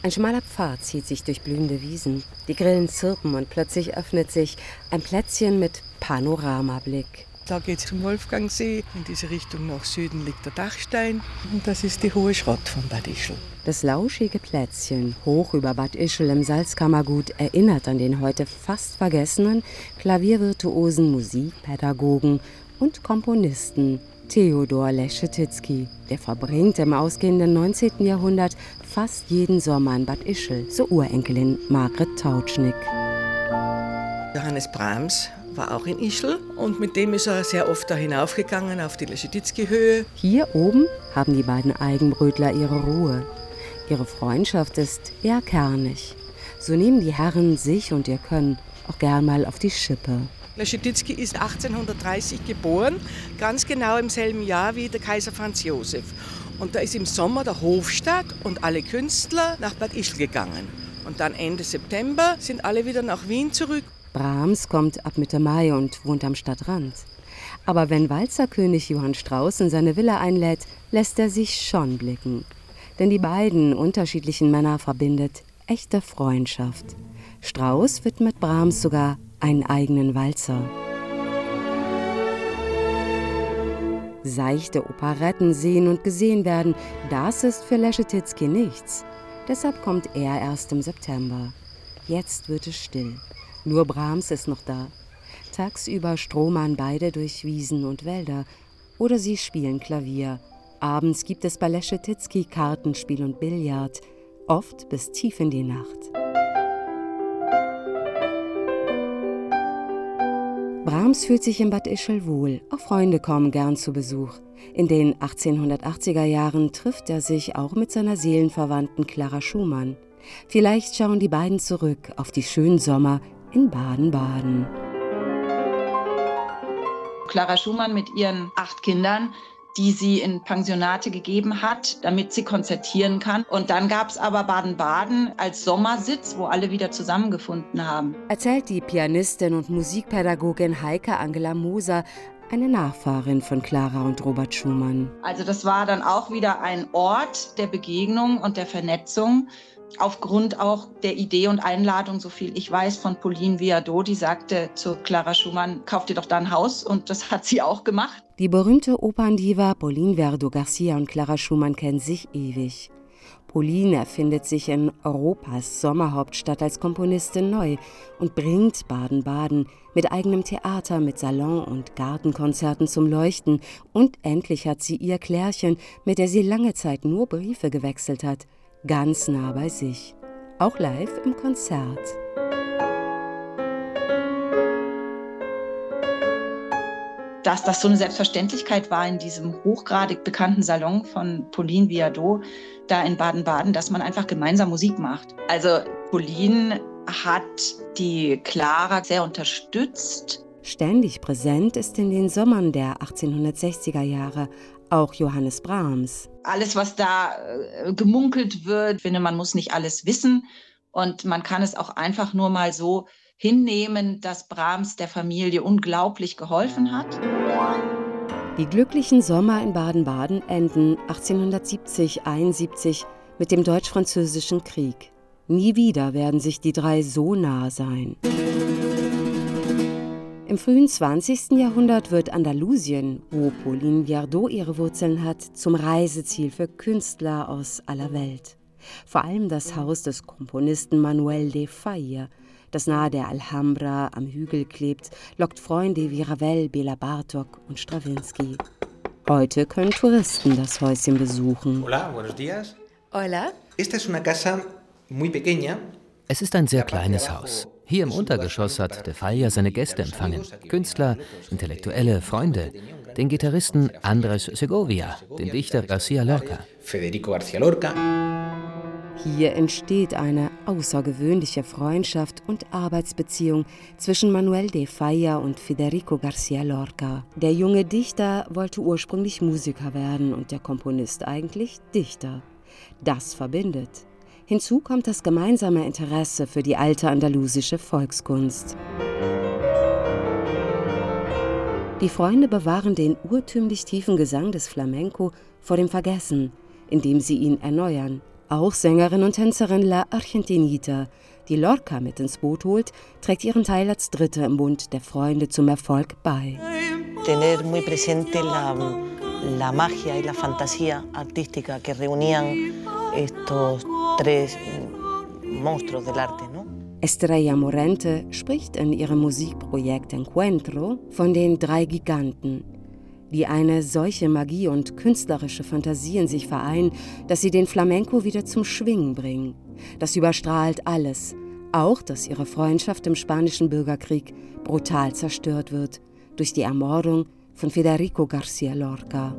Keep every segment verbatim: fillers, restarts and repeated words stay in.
Ein schmaler Pfad zieht sich durch blühende Wiesen. Die Grillen zirpen und plötzlich öffnet sich ein Plätzchen mit Panoramablick. Da geht es zum Wolfgangsee. In diese Richtung nach Süden liegt der Dachstein. Und das ist die Hohe Schrott von Bad Ischl. Das lauschige Plätzchen hoch über Bad Ischl im Salzkammergut erinnert an den heute fast vergessenen Klaviervirtuosen, Musikpädagogen und Komponisten Theodor Leschetizky. Der verbringt im ausgehenden neunzehnten Jahrhundert fast jeden Sommer in Bad Ischl, so Urenkelin Margret Tautschnig. Johannes Brahms war auch in Ischl und mit dem ist er sehr oft da hinaufgegangen auf die Leschetizky-Höhe. Hier oben haben die beiden Eigenbrötler ihre Ruhe. Ihre Freundschaft ist eher kernig. So nehmen die Herren sich und ihr Können auch gern mal auf die Schippe. Leschetizky ist achtzehnhundertdreißig geboren, ganz genau im selben Jahr wie der Kaiser Franz Josef. Und da ist im Sommer der Hofstaat und alle Künstler nach Bad Ischl gegangen. Und dann Ende September sind alle wieder nach Wien zurück. Brahms kommt ab Mitte Mai und wohnt am Stadtrand. Aber wenn Walzerkönig Johann Strauss in seine Villa einlädt, lässt er sich schon blicken. Denn die beiden unterschiedlichen Männer verbindet echte Freundschaft. Strauss widmet Brahms sogar einen eigenen Walzer. Seichte Operetten sehen und gesehen werden, das ist für Leschetizky nichts. Deshalb kommt er erst im September. Jetzt wird es still. Nur Brahms ist noch da. Tagsüber stromern beide durch Wiesen und Wälder. Oder sie spielen Klavier. Abends gibt es bei Leschetizky Kartenspiel und Billard. Oft bis tief in die Nacht. Brahms fühlt sich in Bad Ischl wohl. Auch Freunde kommen gern zu Besuch. In den achtzehnhundertachtziger Jahren trifft er sich auch mit seiner Seelenverwandten Clara Schumann. Vielleicht schauen die beiden zurück auf die schönen Sommer in Baden-Baden. Clara Schumann mit ihren acht Kindern, die sie in Pensionate gegeben hat, damit sie konzertieren kann. Und dann gab es aber Baden-Baden als Sommersitz, wo alle wieder zusammengefunden haben. Erzählt die Pianistin und Musikpädagogin Heike Angela Moser, eine Nachfahrin von Clara und Robert Schumann. Also das war dann auch wieder ein Ort der Begegnung und der Vernetzung. Aufgrund auch der Idee und Einladung, so viel ich weiß, von Pauline Viardot, die sagte zu Clara Schumann, kauf dir doch da ein Haus. Und das hat sie auch gemacht. Die berühmte Operndiva Pauline Viardot-Garcia und Clara Schumann kennen sich ewig. Pauline erfindet sich in Europas Sommerhauptstadt als Komponistin neu und bringt Baden-Baden mit eigenem Theater, mit Salon- und Gartenkonzerten zum Leuchten. Und endlich hat sie ihr Klärchen, mit der sie lange Zeit nur Briefe gewechselt hat, ganz nah bei sich, auch live im Konzert. Dass das so eine Selbstverständlichkeit war in diesem hochgradig bekannten Salon von Pauline Viardot, da in Baden-Baden, dass man einfach gemeinsam Musik macht. Also Pauline hat die Clara sehr unterstützt. Ständig präsent ist in den Sommern der achtzehnhundertsechziger Jahre auch Johannes Brahms. Alles, was da äh, gemunkelt wird, ich finde, man muss nicht alles wissen und man kann es auch einfach nur mal so hinnehmen, dass Brahms der Familie unglaublich geholfen hat. Die glücklichen Sommer in Baden-Baden enden achtzehnhundertsiebzig einundsiebzig mit dem Deutsch-Französischen Krieg. Nie wieder werden sich die drei so nah sein. Im frühen zwanzigsten Jahrhundert wird Andalusien, wo Pauline Viardot ihre Wurzeln hat, zum Reiseziel für Künstler aus aller Welt. Vor allem das Haus des Komponisten Manuel de Falla, das nahe der Alhambra am Hügel klebt, lockt Freunde wie Ravel, Bela Bartok und Strawinsky. Heute können Touristen das Häuschen besuchen. Hola, buenos días. Hola. Esta es una casa muy pequeña. Es ist ein sehr kleines Haus. Hier im Untergeschoss hat de Falla seine Gäste empfangen. Künstler, Intellektuelle, Freunde. Den Gitarristen Andrés Segovia, den Dichter García Lorca. Federico García Lorca. Hier entsteht eine außergewöhnliche Freundschaft und Arbeitsbeziehung zwischen Manuel de Falla und Federico García Lorca. Der junge Dichter wollte ursprünglich Musiker werden und der Komponist eigentlich Dichter. Das verbindet. Hinzu kommt das gemeinsame Interesse für die alte andalusische Volkskunst. Die Freunde bewahren den urtümlich tiefen Gesang des Flamenco vor dem Vergessen, indem sie ihn erneuern, Auch Sängerin und Tänzerin La Argentinita, die Lorca mit ins Boot holt, trägt ihren Teil als Dritte im Bund der Freunde zum Erfolg bei. Tener muy presente la, la magia y la fantasía artística que reunían estos tres monstruos del arte, ¿no? Estrella Morente spricht in ihrem Musikprojekt Encuentro von den drei Giganten, die eine solche Magie und künstlerische Fantasie in sich vereinen, dass sie den Flamenco wieder zum Schwingen bringen. Das überstrahlt alles, auch dass ihre Freundschaft im Spanischen Bürgerkrieg brutal zerstört wird durch die Ermordung von Federico García Lorca.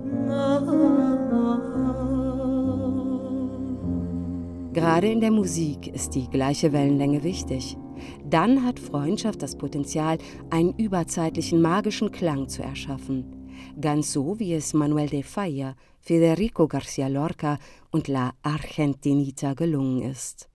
Gerade in der Musik ist die gleiche Wellenlänge wichtig. Dann hat Freundschaft das Potenzial, einen überzeitlichen magischen Klang zu erschaffen. Ganz so, wie es Manuel de Falla, Federico García Lorca und La Argentinita gelungen ist.